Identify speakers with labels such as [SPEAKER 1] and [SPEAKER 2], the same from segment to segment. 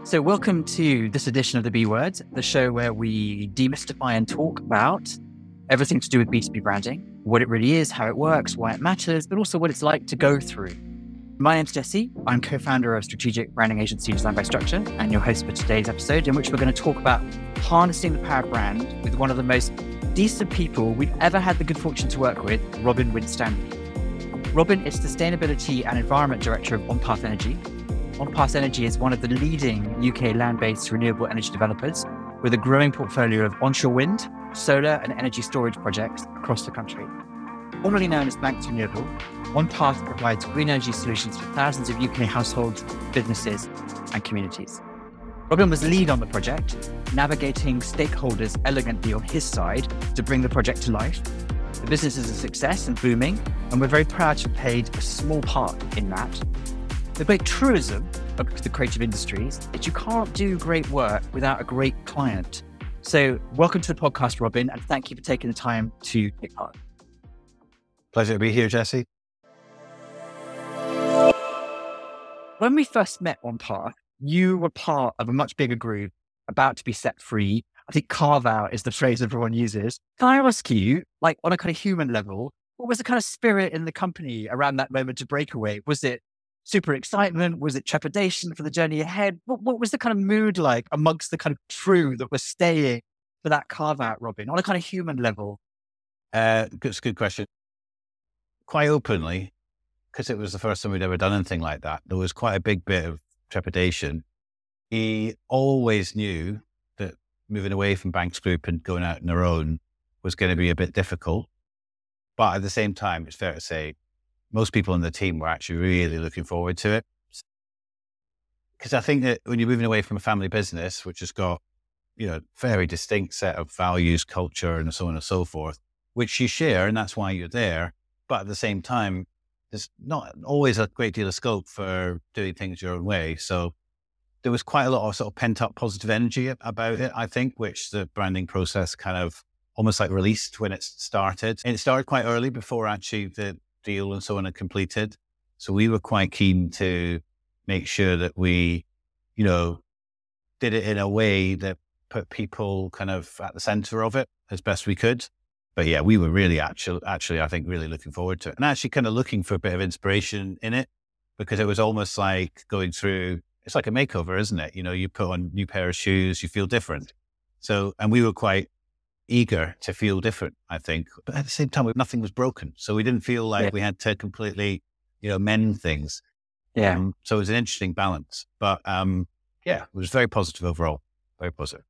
[SPEAKER 1] So, welcome to this edition of the B Word, the show where we demystify and talk about everything to do with B2B branding, what it really is, how it works, why it matters, but also what it's like to go through. My name's Jesse. I'm co-founder of strategic branding agency Design by Structure and your host for today's episode, in which we're going to talk about harnessing the power of brand with one of the most decent people we've ever had the good fortune to work with, Robin Winstanley. Robin is Sustainability and Environment Director of OnPath Energy. OnPath Energy is one of the leading UK land-based renewable energy developers with a growing portfolio of onshore wind, solar and energy storage projects across the country. Formerly known as Banks Renewable, OnPath provides green energy solutions for thousands of UK households, businesses and communities. Robin was lead on the project, navigating stakeholders elegantly on his side to bring the project to life. The business is a success and booming, and we're very proud to have played a small part in that. The great truism of the creative industries is you can't do great work without a great client. So welcome to the podcast, Robin, and thank you for taking the time to take part.
[SPEAKER 2] Pleasure to be here, Jesse.
[SPEAKER 1] When we first met OnPath, you were part of a much bigger group about to be set free. I think carve out is the phrase everyone uses. Can I ask you, like on a kind of human level, what was the kind of spirit in the company around that moment of breakaway? Was it super excitement? Was it trepidation for the journey ahead? What was the kind of mood like amongst the kind of crew that was staying for that carve out, Robin, on a kind of human level?
[SPEAKER 2] It's a good question. Quite openly, because it was the first time we'd ever done anything like that, there was quite a big bit of trepidation. He always knew that moving away from Banks Group and going out on our own was going to be a bit difficult. But at the same time, it's fair to say, most people in the team were actually really looking forward to it. Because I think that when you're moving away from a family business, which has got, very distinct set of values, culture, and so on and so forth, which you share, and that's why you're there. But at the same time, there's not always a great deal of scope for doing things your own way. So there was quite a lot of sort of pent up positive energy about it, I think, which the branding process kind of almost like released when it started. And it started quite early before actually the deal and so on had completed. So we were quite keen to make sure that we, did it in a way that put people kind of at the center of it as best we could. But yeah, we were really actually, I think, really looking forward to it and actually kind of looking for a bit of inspiration in it, because it was almost like going through, it's like a makeover, isn't it? You put on a new pair of shoes, you feel different. So, and we were quite eager to feel different, I think. But at the same time, nothing was broken. So we didn't feel like we had to completely, mend things.
[SPEAKER 1] Yeah.
[SPEAKER 2] So it was an interesting balance. But it was very positive overall. Very positive.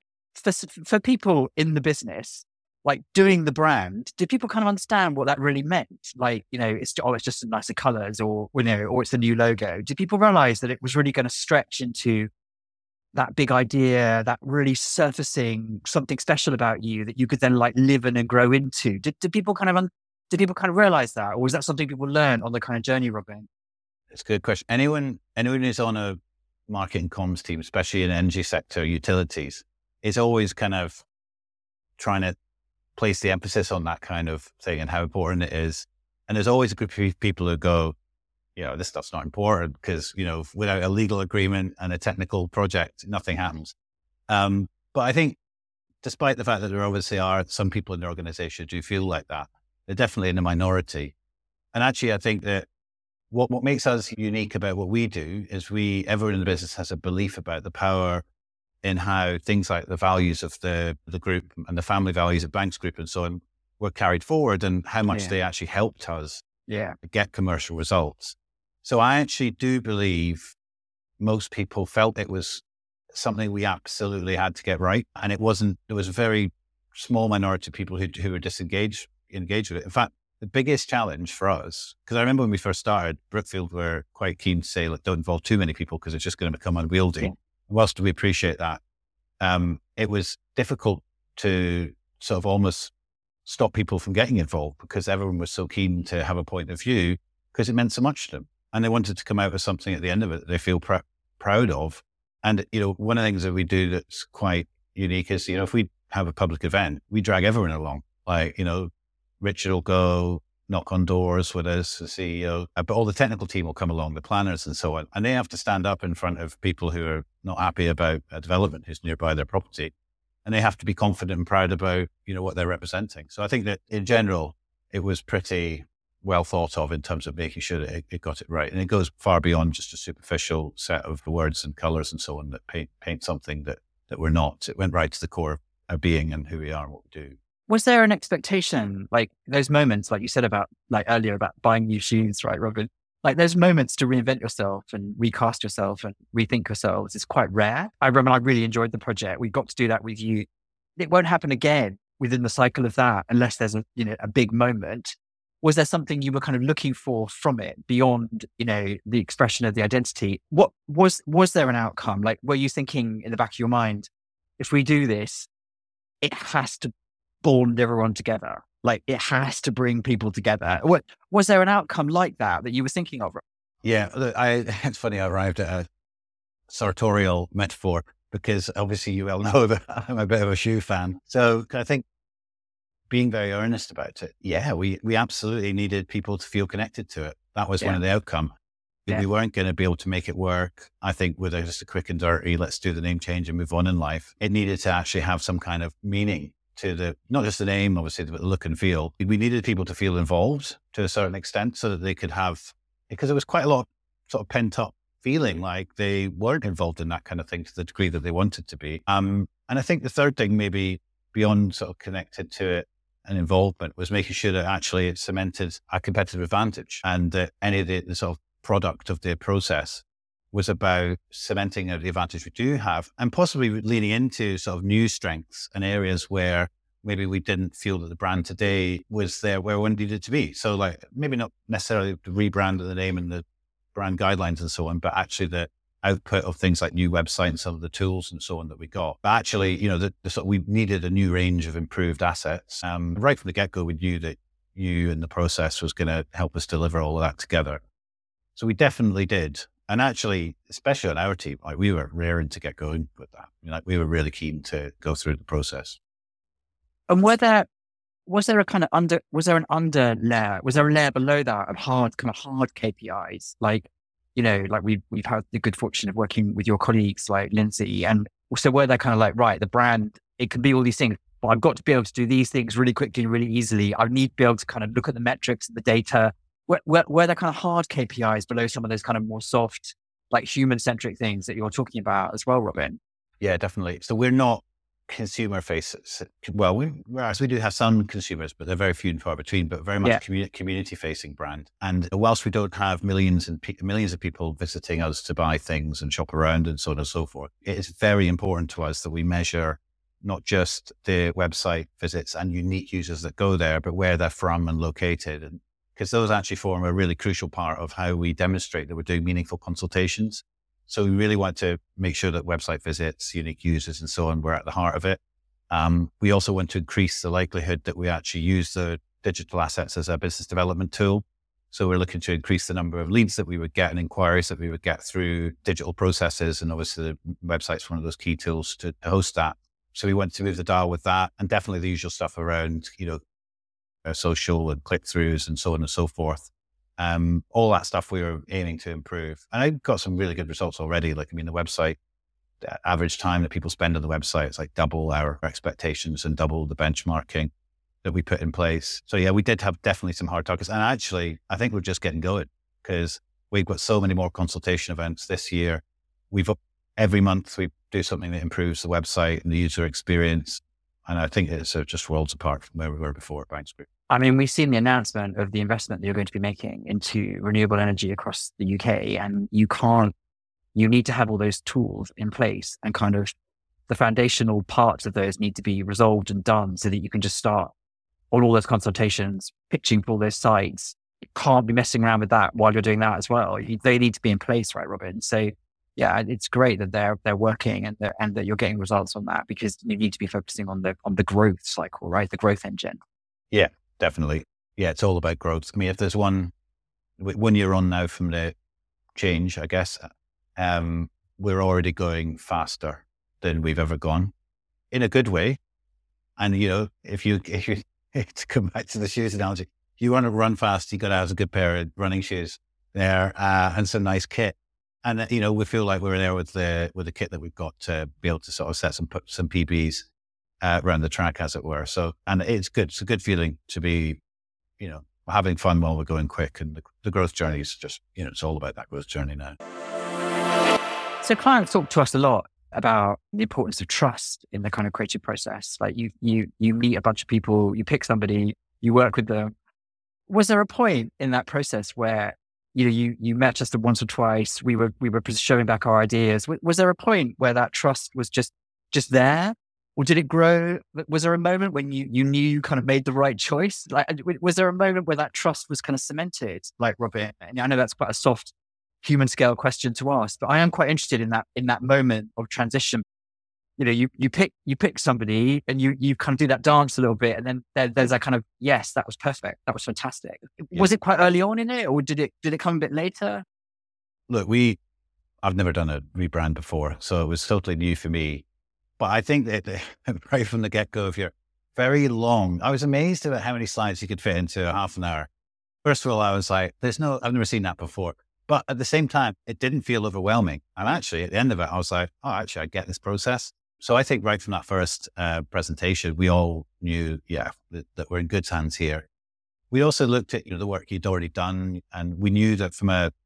[SPEAKER 1] For people in the business, like doing the brand, did people kind of understand what that really meant? Like, it's just some nicer colors or it's a new logo. Did people realize that it was really going to stretch into that big idea, that really surfacing something special about you that you could then like live in and grow into? Did people kind of realize that? Or was that something people learn on the kind of journey, Robin?
[SPEAKER 2] It's a good question. Anyone who's on a marketing comms team, especially in the energy sector, utilities, is always kind of trying to place the emphasis on that kind of thing and how important it is. And there's always a group of people who go, this stuff's not important because, without a legal agreement and a technical project, nothing happens. But I think despite the fact that there obviously are some people in the organization who do feel like that, they're definitely in the minority. And actually, I think that what makes us unique about what we do is everyone in the business has a belief about the power in how things like the values of the group and the family values of Banks Group and so on were carried forward and how much they actually helped us get commercial results. So I actually do believe most people felt it was something we absolutely had to get right. And there was a very small minority of people who were engaged with it. In fact, the biggest challenge for us, because I remember when we first started, Brookfield were quite keen to say, don't involve too many people because it's just going to become unwieldy. Yeah. Whilst we appreciate that, it was difficult to sort of almost stop people from getting involved because everyone was so keen to have a point of view because it meant so much to them. And they wanted to come out with something at the end of it that they feel proud of. And, one of the things that we do that's quite unique is, if we have a public event, we drag everyone along. Like, Richard will go, knock on doors with us, the CEO, but all the technical team will come along, the planners and so on. And they have to stand up in front of people who are not happy about a development who's nearby their property. And they have to be confident and proud about, what they're representing. So I think that in general, it was pretty well thought of in terms of making sure that it got it right. And it goes far beyond just a superficial set of words and colors and so on that paint something that we're not. It went right to the core of our being and who we are and what we do.
[SPEAKER 1] Was there an expectation, like those moments, like you said about, like earlier about buying new shoes, right, Robin? Like those moments to reinvent yourself and recast yourself and rethink yourselves is quite rare. I remember I really enjoyed the project. We got to do that with you. It won't happen again within the cycle of that unless there's a big moment. Was there something you were kind of looking for from it beyond, the expression of the identity? What was there an outcome? Like, were you thinking in the back of your mind, if we do this, it has to bond everyone together? Like, it has to bring people together. What was there an outcome like that you were thinking of?
[SPEAKER 2] Yeah, it's funny. I arrived at a sartorial metaphor because obviously you all know that I'm a bit of a shoe fan. So I think being very earnest about it, we absolutely needed people to feel connected to it. That was one of the outcomes. Yeah. We weren't going to be able to make it work, I think, with just a quick and dirty, let's do the name change and move on in life. It needed to actually have some kind of meaning to not just the name, obviously, but the look and feel. We needed people to feel involved to a certain extent so that they could because there was quite a lot of sort of pent up feeling like they weren't involved in that kind of thing to the degree that they wanted to be. And I think the third thing, maybe beyond sort of connected to it and involvement, was making sure that actually it cemented a competitive advantage and that any of the sort of product of the process was about cementing the advantage we do have and possibly leaning into sort of new strengths and areas where maybe we didn't feel that the brand today was there where we needed to be. So like maybe not necessarily the rebrand of the name and the brand guidelines and so on, but actually the output of things like new website and some of the tools and so on that we got. But actually, we needed a new range of improved assets. Right from the get-go, we knew that you and the process was going to help us deliver all of that together. So we definitely did. And actually, especially on our team, like we were raring to get going with that. We were really keen to go through the process.
[SPEAKER 1] And was there a kind of was there a layer below that of hard KPIs? Like, we've had the good fortune of working with your colleagues like Lindsay. And so were they kind of like, right, the brand, it can be all these things, but I've got to be able to do these things really quickly, really easily. I need to be able to kind of look at the metrics and the data. Were there kind of hard KPIs below some of those kind of more soft, like human-centric things that you're talking about as well, Robin?
[SPEAKER 2] Yeah, definitely. So we're not consumer faces. Well, we do have some consumers, but they're very few and far between, but very much a community-facing brand. And whilst we don't have millions of people visiting us to buy things and shop around and so on and so forth, it is very important to us that we measure not just the website visits and unique users that go there, but where they're from and located. And because those actually form a really crucial part of how we demonstrate that we're doing meaningful consultations. So we really want to make sure that website visits, unique users and so on, we're at the heart of it. We also want to increase the likelihood that we actually use the digital assets as a business development tool. So we're looking to increase the number of leads that we would get and inquiries that we would get through digital processes. And obviously the website's one of those key tools to host that. So we want to move the dial with that, and definitely the usual stuff around, social and click-throughs and so on and so forth. All that stuff we were aiming to improve. And I got some really good results already. The website, the average time that people spend on the website is like double our expectations and double the benchmarking that we put in place. So yeah, we did have definitely some hard targets. And actually, I think we're just getting going because we've got so many more consultation events this year. Every month we do something that improves the website and the user experience. And I think it's just worlds apart from where we were before at Banks Group.
[SPEAKER 1] I mean, we've seen the announcement of the investment that you're going to be making into renewable energy across the UK, and you need to have all those tools in place, and kind of the foundational parts of those need to be resolved and done so that you can just start on all those consultations, pitching for all those sites. You can't be messing around with that while you're doing that as well. They need to be in place, right, Robin? So yeah, it's great that they're working and that you're getting results on that, because you need to be focusing on the growth cycle, right? The growth engine.
[SPEAKER 2] Yeah, definitely. Yeah, it's all about growth. I mean, if there's one year on now from the change, I guess, we're already going faster than we've ever gone in a good way. And, if you to come back to the shoes analogy, you want to run fast, you got to have a good pair of running shoes there, and some nice kit. And, we feel like we're there with the kit that we've got to be able to sort of put some PBs around the track, as it were. So, and it's good. It's a good feeling to be, having fun while we're going quick. And the growth journey is just, it's all about that growth journey now.
[SPEAKER 1] So clients talk to us a lot about the importance of trust in the kind of creative process. Like you meet a bunch of people, you pick somebody, you work with them. Was there a point in that process where, you met just once or twice, we were showing back our ideas. Was there a point where that trust was just there? Or did it grow? Was there a moment when you knew you kind of made the right choice? Like, was there a moment where that trust was kind of cemented, like Robin? And I know that's quite a soft human scale question to ask, but I am quite interested in that moment of transition. You pick somebody and you kind of do that dance a little bit, and then there's that kind of, yes, that was perfect, that was fantastic. Yeah. Was it quite early on in it, or did it come a bit later?
[SPEAKER 2] Look, I've never done a rebrand before, so it was totally new for me. But I think that right from the get-go, if you're very long, I was amazed about how many slides you could fit into a half an hour. First of all, I was like, I've never seen that before. But at the same time, it didn't feel overwhelming. And actually, at the end of it, I was like, I get this process. So I think right from that first presentation, we all knew, that we're in good hands here. We also looked at, the work you'd already done, and we knew that from a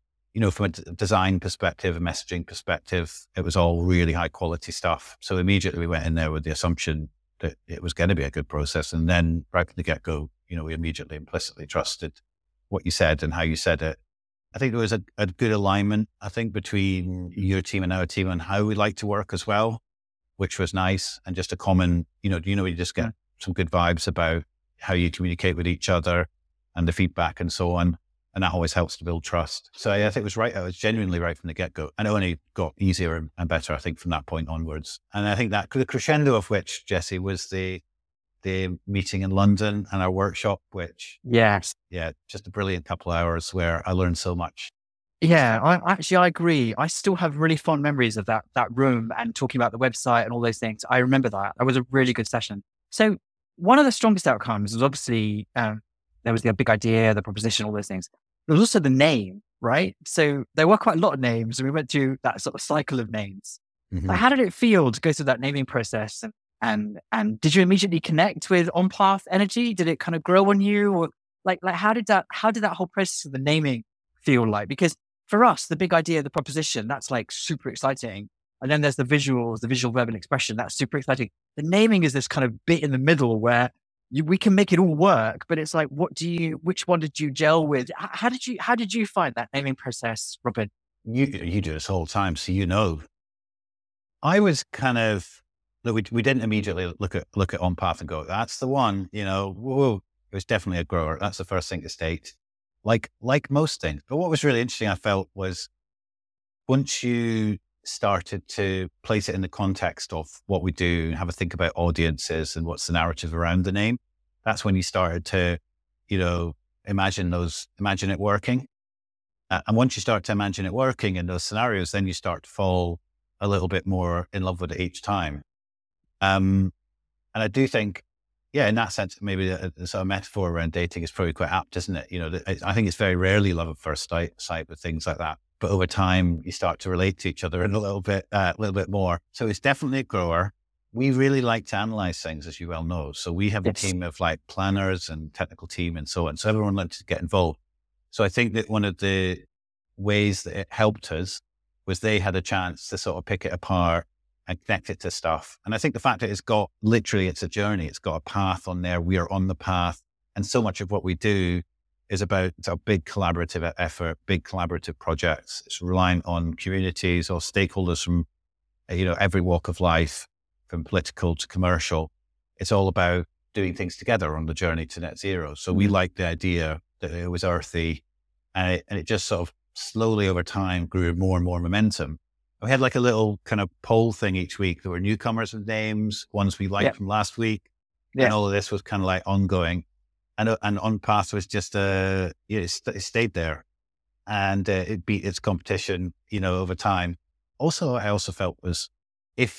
[SPEAKER 2] design perspective, a messaging perspective, it was all really high quality stuff. So immediately we went in there with the assumption that it was going to be a good process. And then right from the get-go, we immediately implicitly trusted what you said and how you said it. I think there was a good alignment, I think, between your team and our team on how we like to work as well, which was nice. And just a common, you just get some good vibes about how you communicate with each other and the feedback and so on. And that always helps to build trust. So I think it was right. I was genuinely right from the get-go. And it only got easier and better, I think, from that point onwards. And I think that the crescendo of which, Jesse, was the meeting in London and our workshop, which,
[SPEAKER 1] yes,
[SPEAKER 2] just a brilliant couple of hours where I learned so much.
[SPEAKER 1] Yeah, I agree. I still have really fond memories of that room and talking about the website and all those things. I remember that. That was a really good session. So one of the strongest outcomes was obviously, there was the big idea, the proposition, all those things. There was also the name, right? So there were quite a lot of names, and we went through that sort of cycle of names. Mm-hmm. But how did it feel to go through that naming process? And did you immediately connect with OnPath Energy? Did it kind of grow on you, or like how did that whole process of the naming feel like? Because for us, the big idea, the proposition, that's like super exciting. And then there's the visuals, the visual verbal expression, that's super exciting. The naming is this kind of bit in the middle where we can make it all work, but it's like, which one did you gel with? How did you find that naming process, Robin?
[SPEAKER 2] You do this all the time, so I was kind of, look, we didn't immediately look at OnPath and go, that's the one, whoa, it was definitely a grower. That's the first thing to state, like most things. But what was really interesting, I felt, was once you started to place it in the context of what we do, have a think about audiences and what's the narrative around the name, that's when you started to, imagine it working. And once you start to imagine it working in those scenarios, then you start to fall a little bit more in love with it each time. And I do think, in that sense, maybe the sort of metaphor around dating is probably quite apt, isn't it? I think it's very rarely love at first sight with things like that. But over time, you start to relate to each other in a little bit more. So it's definitely a grower. We really like to analyze things, as you well know. So we have a team of like planners and technical team and so on. So everyone likes to get involved. So I think that one of the ways that it helped us was they had a chance to sort of pick it apart and connect it to stuff. And I think the fact that it's a journey. It's got a path on there. We are on the path. And so much of what we do is about a big collaborative effort, big collaborative projects. It's reliant on communities or stakeholders from, every walk of life, from political to commercial. It's all about doing things together on the journey to net zero. So we liked the idea that it was earthy, and it just sort of slowly over time grew more and more momentum. We had like a little kind of poll thing each week. There were newcomers with names, ones we liked from last week. And all of this was kind of like ongoing. And OnPath was just, it stayed there, and it beat its competition, over time. Also, I also felt was it's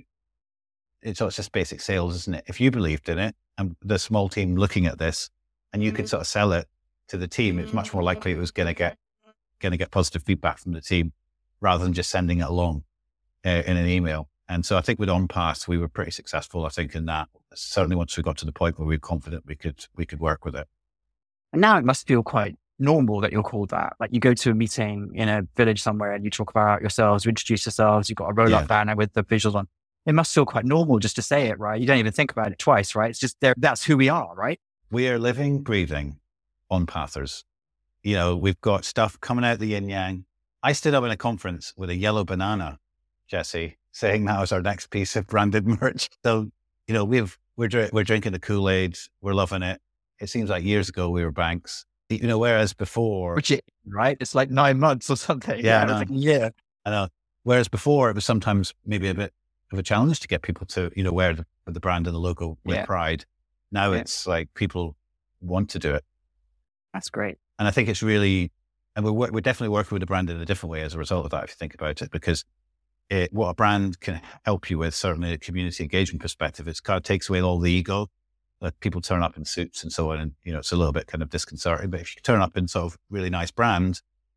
[SPEAKER 2] just basic sales, isn't it? If you believed in it, and the small team looking at this, and you could sort of sell it to the team, it's much more likely it was going to get positive feedback from the team rather than just sending it along in an email. And so I think with OnPath, we were pretty successful, I think, in that. Certainly once we got to the point where we were confident we could work with it.
[SPEAKER 1] And now it must feel quite normal that you're called that. Like you go to a meeting in a village somewhere and you talk about yourselves, you introduce yourselves, you've got a roll-up banner with the visuals on. It must feel quite normal just to say it, right? You don't even think about it twice, right? It's just there. That's who we are, right?
[SPEAKER 2] We are living, breathing OnPathers. We've got stuff coming out the yin yang. I stood up in a conference with a yellow banana, Jesse, saying that was our next piece of branded merch. So, we're drinking the Kool-Aid. We're loving it. It seems like years ago we were banks, whereas before,
[SPEAKER 1] right? It's like 9 months or something.
[SPEAKER 2] Yeah,
[SPEAKER 1] I
[SPEAKER 2] I know. Whereas before it was sometimes maybe a bit of a challenge to get people to, wear the brand and the logo with pride. Now it's like people want to do it.
[SPEAKER 1] That's great.
[SPEAKER 2] And I think it's really, and we're definitely working with the brand in a different way as a result of that, if you think about it, because what a brand can help you with, certainly a community engagement perspective, it kind of takes away all the ego. Like people turn up in suits and so on, and it's a little bit kind of disconcerting. But if you turn up in sort of really nice brand,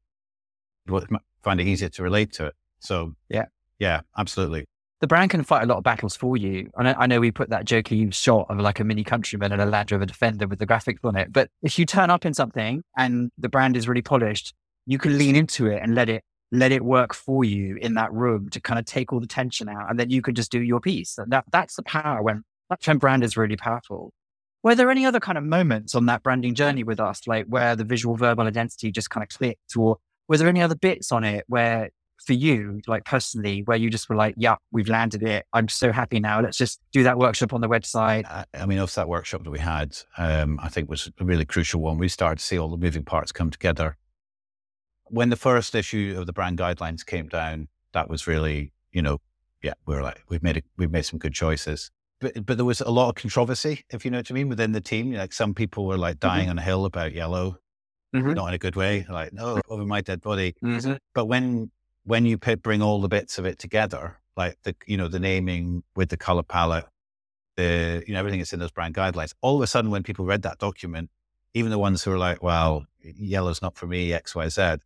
[SPEAKER 2] you find it easier to relate to it. So yeah, absolutely.
[SPEAKER 1] The brand can fight a lot of battles for you. I know we put that jokey shot of like a Mini Countryman and a Land Rover Defender with the graphics on it. But if you turn up in something and the brand is really polished, you can lean into it and let it work for you in that room to kind of take all the tension out, and then you can just do your piece. And that's the power that's when brand is really powerful. Were there any other kind of moments on that branding journey with us, like where the visual verbal identity just kind of clicked, or were there any other bits on it where, for you, like personally, where you just were like, yeah, we've landed it. I'm so happy now. Let's just do that workshop on the website.
[SPEAKER 2] I mean, that workshop that we had, I think was a really crucial one. We started to see all the moving parts come together. When the first issue of the brand guidelines came down, that was really, we were like, we've made some good choices. But there was a lot of controversy, if you know what I mean, within the team. Like some people were like dying on a hill about yellow, not in a good way, like, no, over my dead body. But when you bring all the bits of it together, like the naming with the color palette, everything that's in those brand guidelines, all of a sudden when people read that document, even the ones who were like, well, yellow's not for me, X, Y, Z,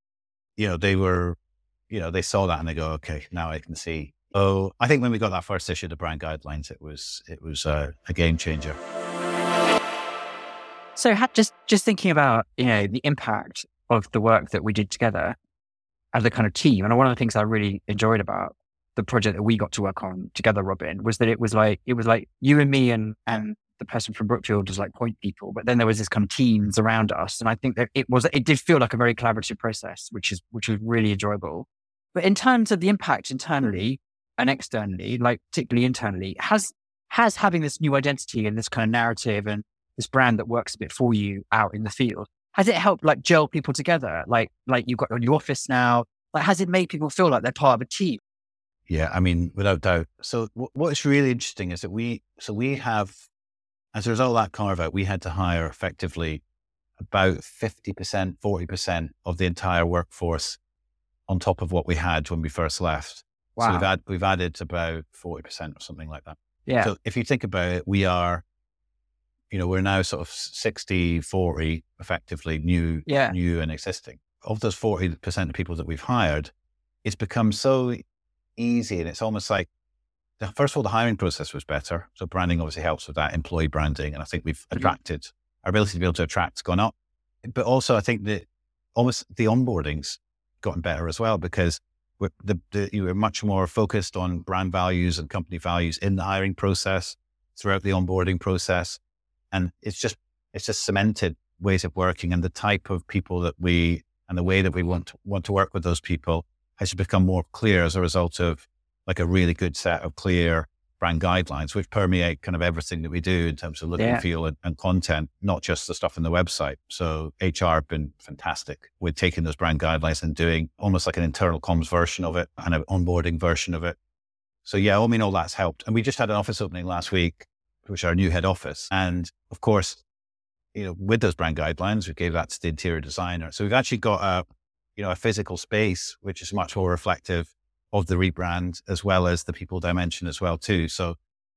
[SPEAKER 2] they saw that and they go, okay, now I can see. Oh, I think when we got that first issue of the brand guidelines, it was a game changer.
[SPEAKER 1] So just thinking about, the impact of the work that we did together as a kind of team. And one of the things I really enjoyed about the project that we got to work on together, Robin, was that it was like you and me and the person from Brookfield was like point people, but then there was this kind of teams around us. And I think that it did feel like a very collaborative process, which was really enjoyable. But in terms of the impact internally and externally, like particularly internally, has having this new identity and this kind of narrative and this brand that works a bit for you out in the field, has it helped like gel people together? Like you've got your new office now, like has it made people feel like they're part of a team?
[SPEAKER 2] Yeah, I mean, without doubt. So what's really interesting is that we have, as a result of that carve out, we had to hire effectively about 50%, 40% of the entire workforce on top of what we had when we first left.
[SPEAKER 1] Wow.
[SPEAKER 2] So we've added about 40% or something like that.
[SPEAKER 1] Yeah.
[SPEAKER 2] So if you think about it, we are, we're now sort of 60-40 effectively new and existing. Of those 40% of people that we've hired, it's become so easy, and it's almost like, first of all, the hiring process was better. So branding obviously helps with that, employee branding. And I think we've attracted, our ability to be able to attract's gone up. But also I think that almost the onboarding's gotten better as well, because we're much more focused on brand values and company values in the hiring process throughout the onboarding process. And it's just cemented ways of working, and the type of people that and the way that we want to work with those people has become more clear as a result of like a really good set of clear brand guidelines, which permeate kind of everything that we do in terms of look and feel and content, not just the stuff on the website. So HR have been fantastic with taking those brand guidelines and doing almost like an internal comms version of it and an onboarding version of it. So yeah, I mean, all that's helped. And we just had an office opening last week, which is our new head office. And of course, with those brand guidelines, we gave that to the interior designer. So we've actually got a physical space, which is much more reflective of the rebrand, as well as the people dimension as well too. So,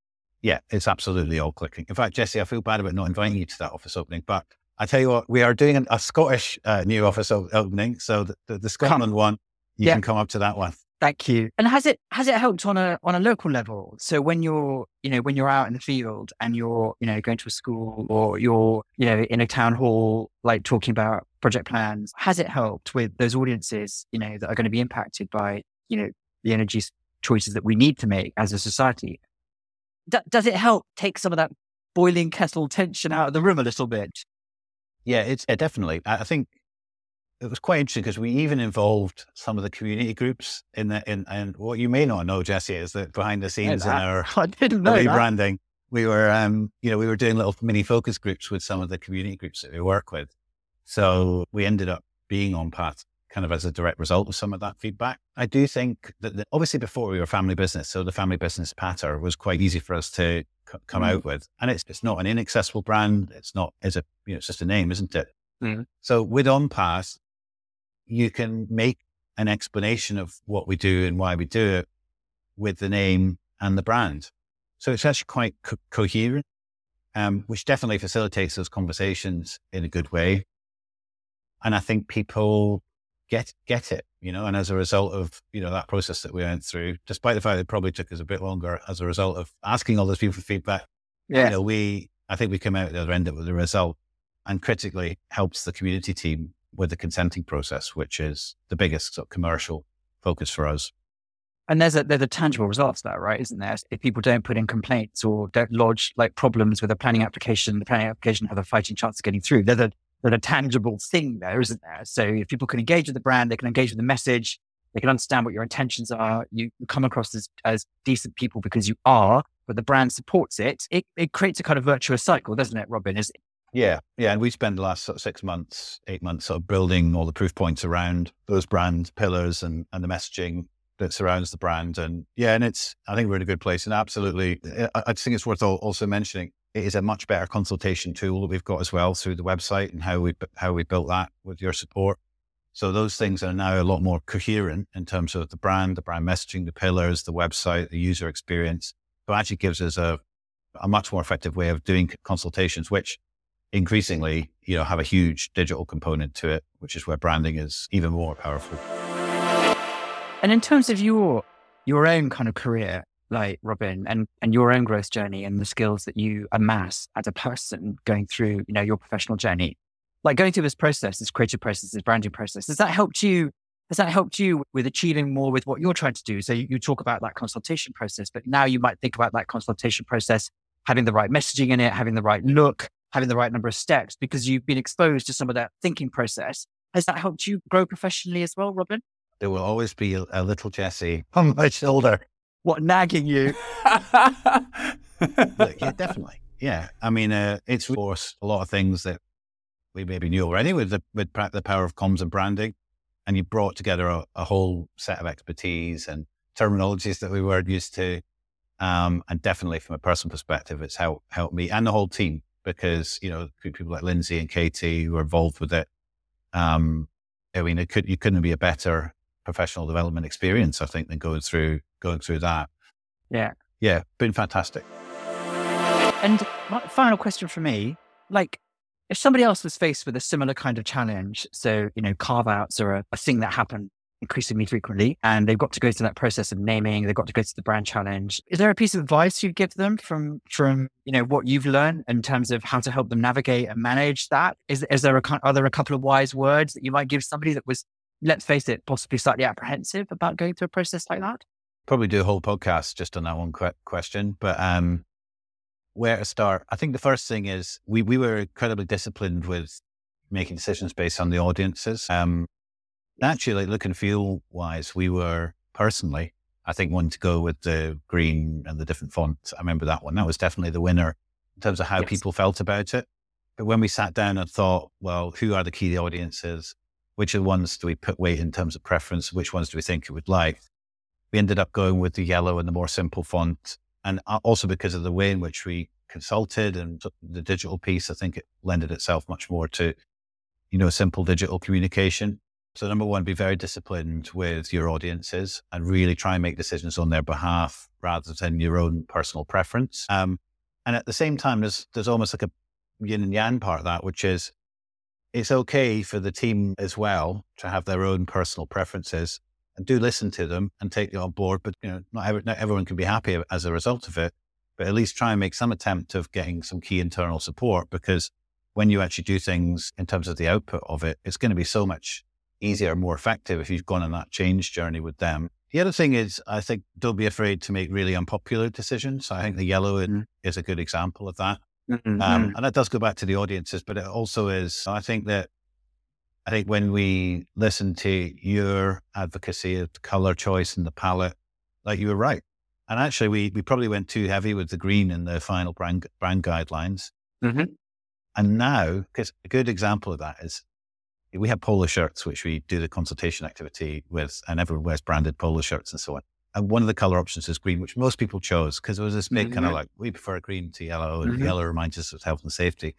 [SPEAKER 2] Yeah, it's absolutely all clicking. In fact, Jesse, I feel bad about not inviting you to that office opening, but I tell you what, we are doing a Scottish new office opening. So the Scotland one, you can come up to that one.
[SPEAKER 1] Thank you. And has it helped on a local level? So when you're out in the field and you're, going to a school or you're, in a town hall, like talking about project plans, has it helped with those audiences, that are going to be impacted by, the energy choices that we need to make as a society? Does it help take some of that boiling kettle tension out of the room a little bit?
[SPEAKER 2] Yeah, it's definitely. I think it was quite interesting because we even involved some of the community groups and what you may not know, Jesse, is that behind the scenes in our rebranding, we were, we were doing little mini focus groups with some of the community groups that we work with. So we ended up being on path kind of as a direct result of some of that feedback. I do think that obviously before we were a family business, so the family business patter was quite easy for us to come out with. And it's not an inaccessible brand. It's just a name, isn't it?
[SPEAKER 1] Mm.
[SPEAKER 2] So with OnPath, you can make an explanation of what we do and why we do it with the name and the brand. So it's actually quite coherent, which definitely facilitates those conversations in a good way. And I think people get it, and as a result of, that process that we went through, despite the fact that it probably took us a bit longer as a result of asking all those people for feedback, I think we came out the other end with the result, and critically helps the community team with the consenting process, which is the biggest sort of commercial focus for us.
[SPEAKER 1] And there's a tangible result to that, right? Isn't there? If people don't put in complaints or don't lodge like problems with a planning application, the planning application have a fighting chance of getting through. There's a tangible thing there, isn't there? So if people can engage with the brand, they can engage with the message, they can understand what your intentions are. You come across as decent people because you are, but the brand supports it. It creates a kind of virtuous cycle, doesn't it, Robin?
[SPEAKER 2] Yeah. And we spent the last sort of 6 months, 8 months sort of building all the proof points around those brand pillars and the messaging that surrounds the brand. And I think we're in a good place. And absolutely, I just think it's worth also mentioning, it is a much better consultation tool that we've got as well through the website and how we built that with your support. So those things are now a lot more coherent in terms of the brand messaging, the pillars, the website, the user experience. So it actually gives us a much more effective way of doing consultations, which increasingly, have a huge digital component to it, which is where branding is even more powerful.
[SPEAKER 1] And in terms of your own kind of career, like Robin, and your own growth journey and the skills that you amass as a person going through, your professional journey, like going through this process, this creative process, this branding process, has that helped you with achieving more with what you're trying to do? So you talk about that consultation process, but now you might think about that consultation process, having the right messaging in it, having the right look, having the right number of steps, because you've been exposed to some of that thinking process. Has that helped you grow professionally as well, Robin?
[SPEAKER 2] There will always be a little Jesse on my shoulder.
[SPEAKER 1] What, nagging you?
[SPEAKER 2] Yeah, definitely. Yeah. I mean, it's of course a lot of things that we maybe knew already with the power of comms and branding. And you brought together a whole set of expertise and terminologies that we weren't used to. And definitely from a personal perspective, it's helped me and the whole team, because, people like Lindsay and Katie who are involved with it. I mean, you couldn't be a better professional development experience, I think, than going through that.
[SPEAKER 1] Yeah.
[SPEAKER 2] Yeah. Been fantastic.
[SPEAKER 1] And my final question for me, like, if somebody else was faced with a similar kind of challenge, so, carve-outs are a thing that happen increasingly frequently, and they've got to go through that process of naming, they've got to go through the brand challenge. Is there a piece of advice you'd give them from what you've learned in terms of how to help them navigate and manage that? Are there a couple of wise words that you might give somebody that was, let's face it, possibly slightly apprehensive about going through a process like that?
[SPEAKER 2] Probably do a whole podcast just on that one question, but where to start? I think the first thing is we were incredibly disciplined with making decisions based on the audiences. Naturally, look and feel wise, we were personally, I think, wanting to go with the green and the different fonts. I remember that one. That was definitely the winner in terms of how people felt about it. But when we sat down and thought, well, who are the key audiences? Which are the ones do we put weight in terms of preference? Which ones do we think it would like? We ended up going with the yellow and the more simple font. And also because of the way in which we consulted and the digital piece, I think it lended itself much more to, simple digital communication. So number one, be very disciplined with your audiences and really try and make decisions on their behalf rather than your own personal preference. And at the same time, there's almost like a yin and yang part of that, which is it's okay for the team as well to have their own personal preferences and do listen to them and take it on board. But, not everyone can be happy as a result of it, but at least try and make some attempt of getting some key internal support, because when you actually do things in terms of the output of it, it's going to be so much easier, more effective if you've gone on that change journey with them. The other thing is, I think, don't be afraid to make really unpopular decisions. I think the yellow is a good example of that. And that does go back to the audiences, but it also is, I think when we listen to your advocacy of the color choice and the palette, like you were right. And actually we probably went too heavy with the green in the final brand guidelines. And now, because a good example of that is we have polo shirts, which we do the consultation activity with, and everyone wears branded polo shirts and so on. And one of the color options is green, which most people chose because it was this big kind of like, we prefer green to yellow, and yellow reminds us of health and safety.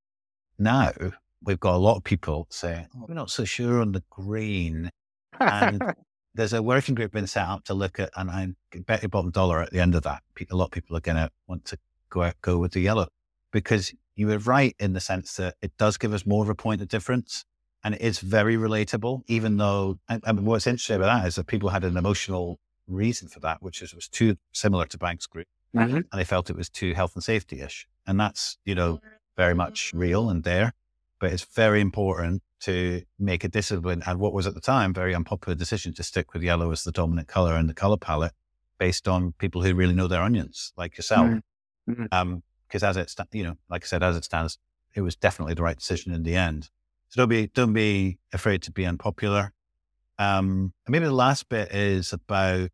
[SPEAKER 2] Now we've got a lot of people saying, we're not so sure on the green. And there's a working group been set up to look at, and I bet your bottom dollar at the end of that, a lot of people are going to want to go with the yellow, because you were right in the sense that it does give us more of a point of difference. And it is very relatable, even though, and what's interesting about that is that people had an emotional reason for that, which is it was too similar to Banks Group, and they felt it was too health and safety-ish. And that's, very much real and there, but it's very important to make a discipline, and what was at the time, very unpopular decision to stick with yellow as the dominant color in the color palette based on people who really know their onions, like yourself. Because as it, like I said, as it stands, it was definitely the right decision in the end. So don't be afraid to be unpopular. And maybe the last bit is about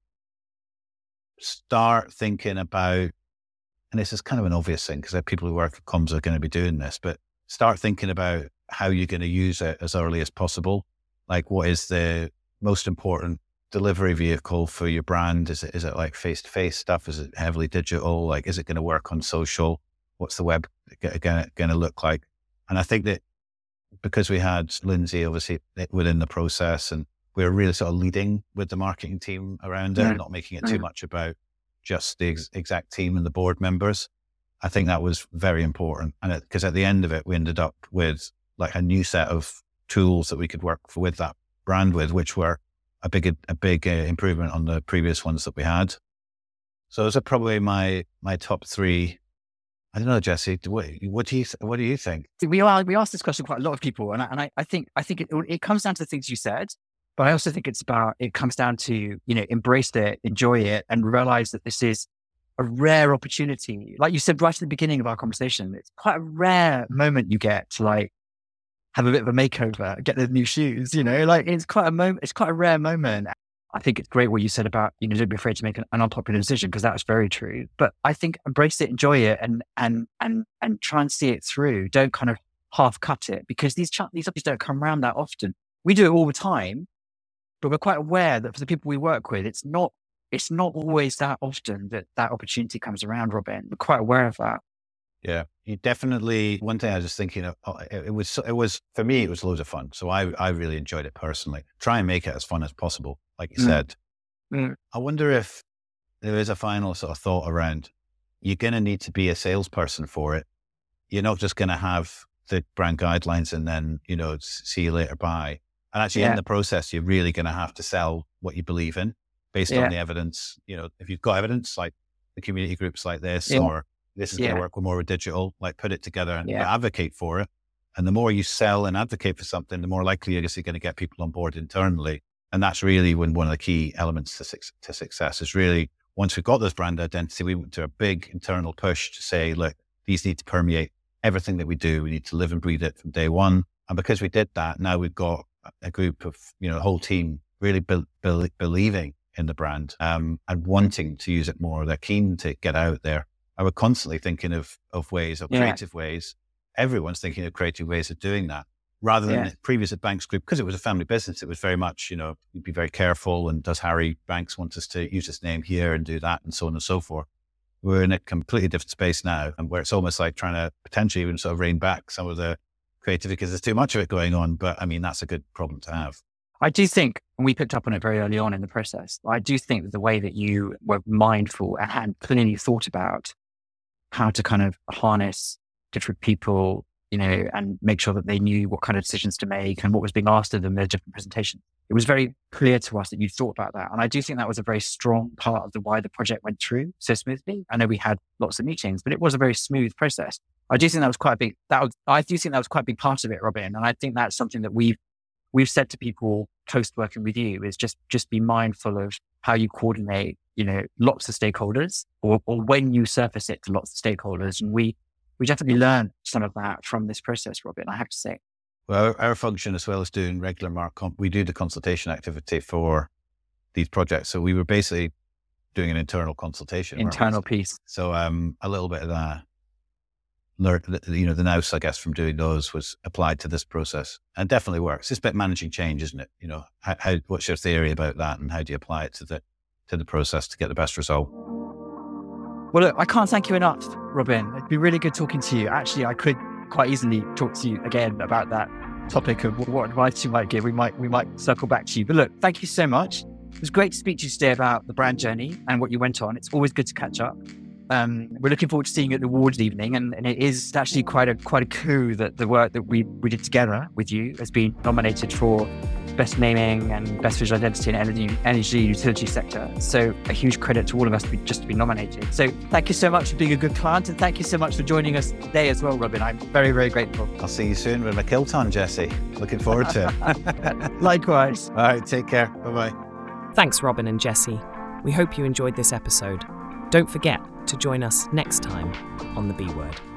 [SPEAKER 2] start thinking about, and this is kind of an obvious thing because people who work at comms are going to be doing this, but start thinking about how you're going to use it as early as possible. Like, what is the most important delivery vehicle for your brand? Is it like face-to-face stuff? Is it heavily digital? Like, is it going to work on social? What's the web going to look like? And I think that because we had Lindsay obviously within the process, and we were really sort of leading with the marketing team around it, not making it too much about just the exact team and the board members. I think that was very important. And because at the end of it, we ended up with like a new set of tools that we could work with that brand with, which were a big improvement on the previous ones that we had. So those are probably my top three. I don't know, Jesse, what do you think?
[SPEAKER 1] We asked this question quite a lot of people, and I think it comes down to the things you said, but I also think it comes down to, embrace it, enjoy it, and realize that this is a rare opportunity. Like you said right at the beginning of our conversation, it's quite a rare moment you get to like have a bit of a makeover, get the new shoes, it's quite a rare moment. I think it's great what you said about, don't be afraid to make an unpopular decision, because that was very true. But I think embrace it, enjoy it, and try and see it through. Don't kind of half cut it, because these opportunities don't come around that often. We do it all the time, but we're quite aware that for the people we work with, it's not always that often that opportunity comes around, Robin. We're quite aware of that.
[SPEAKER 2] Yeah, you definitely. One thing I was just thinking of, it was for me, it was loads of fun. So I really enjoyed it personally. Try and make it as fun as possible, like you said. I wonder if there is a final sort of thought around, you're going to need to be a salesperson for it. You're not just going to have the brand guidelines and then, see you later, bye. And actually in the process, you're really going to have to sell what you believe in based on the evidence. If you've got evidence like the community groups like this, or this is going to work with more with digital, like put it together and advocate for it. And the more you sell and advocate for something, the more likely you're going to get people on board internally. And that's really one of the key elements to success is really, once we've got this brand identity, we went to a big internal push to say, look, these need to permeate everything that we do. We need to live and breathe it from day one. And because we did that, now we've got a group of, a whole team really believing in the brand and wanting to use it more. They're keen to get out there. And we're constantly thinking of ways, of creative ways. Everyone's thinking of creative ways of doing that. Rather than the previous at Banks Group, because it was a family business, it was very much, you'd be very careful. And does Harry Banks want us to use his name here and do that and so on and so forth? We're in a completely different space now, and where it's almost like trying to potentially even sort of rein back some of the creativity because there's too much of it going on. But I mean, that's a good problem to have.
[SPEAKER 1] I do think, and we picked up on it very early on in the process, I do think that the way that you were mindful and had clearly thought about how to kind of harness different people, and make sure that they knew what kind of decisions to make and what was being asked of them in a different presentation. It was very clear to us that you thought about that. And I do think that was a very strong part of why the project went through so smoothly. I know we had lots of meetings, but it was a very smooth process. I do think that was quite a big, I do think that was quite a big part of it, Robin. And I think that's something that we've said to people post working with you is just be mindful of how you coordinate, lots of stakeholders or when you surface it to lots of stakeholders. And we definitely learned some of that from this process, Robin, I have to say.
[SPEAKER 2] Well, our function, as well as doing regular we do the consultation activity for these projects. So we were basically doing an internal consultation.
[SPEAKER 1] Internal piece.
[SPEAKER 2] So a little bit of that, the nous, I guess, from doing those was applied to this process and definitely works. It's about managing change, isn't it? What's your theory about that and how do you apply it to the process to get the best result?
[SPEAKER 1] Well, look, I can't thank you enough, Robin. It'd be really good talking to you. Actually, I could quite easily talk to you again about that topic of what advice you might give. We might circle back to you. But look, thank you so much. It was great to speak to you today about the brand journey and what you went on. It's always good to catch up. We're looking forward to seeing you at the awards evening, and it is actually quite a coup that the work that we did together with you has been nominated for Best Naming and Best Visual Identity in energy utility sector. So a huge credit to all of us to be nominated. So thank you so much for being a good client, and thank you so much for joining us today as well, Robin. I'm very, very grateful.
[SPEAKER 2] I'll see you soon with my kilt on, Jesse. Looking forward to it.
[SPEAKER 1] Likewise.
[SPEAKER 2] All right, take care. Bye-bye.
[SPEAKER 3] Thanks, Robin and Jesse. We hope you enjoyed this episode. Don't forget to join us next time on The B Word.